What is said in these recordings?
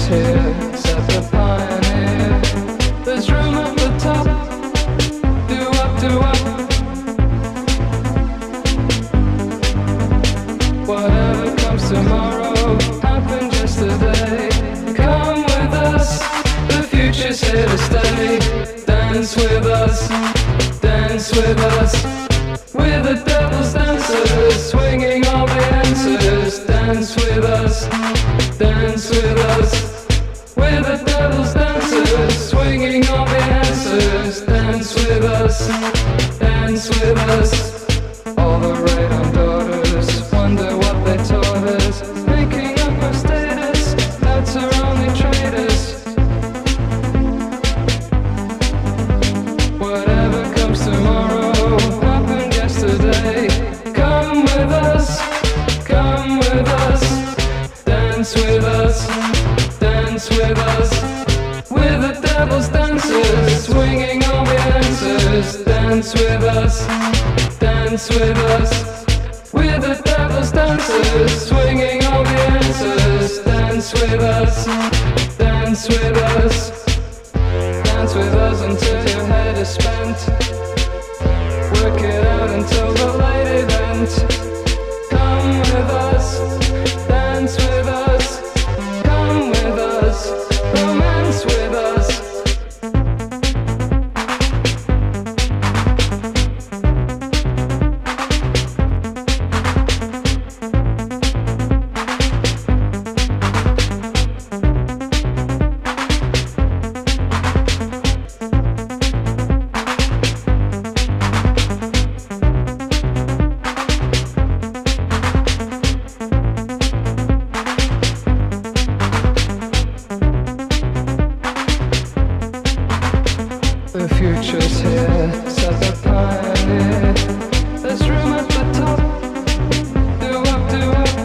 future's here, said the pioneer. There's room at the top, do up, do up. Whatever comes tomorrow, happened yesterday. Come with us, the future's here to stay. Dance with us, dance with us. We're the devil's dancers, swinging all the answers. Dance with us, dance with us. We're the devil's dancers, swinging all the answers. Dance with us, dance with us. All the radon daughters wonder what they taught us. Making up our status, that's our only traitors. Whatever comes tomorrow, happened yesterday. Come with us, come with us. Dance with us, dance with us. We're the devil's dancers, swinging all the answers. Dance with us, dance with us. We're the devil's dancers, swinging all the answers. Dance with us, dance with us. Dance with us until your head is spent. Work it out until the late event. Come with us, dance with us. Come with us, romance with us. The future's here, said the pioneer. There's room at the top, do up, do up.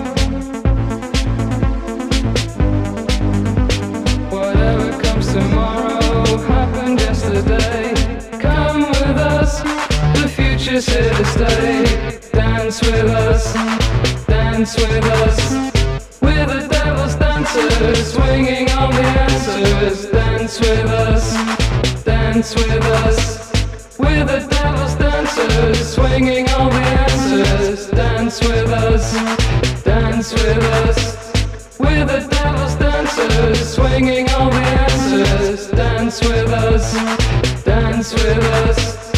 Whatever comes tomorrow, happened yesterday. Come with us, the future's here to stay. Dance with us, dance with us. We're the devil's dancers, swinging all the answers. Dance with us, dance with us. We're the devil's dancers, swinging all the answers. Dance with us, dance with us. We're the devil's dancers, swinging all the answers. Dance with us, dance with us.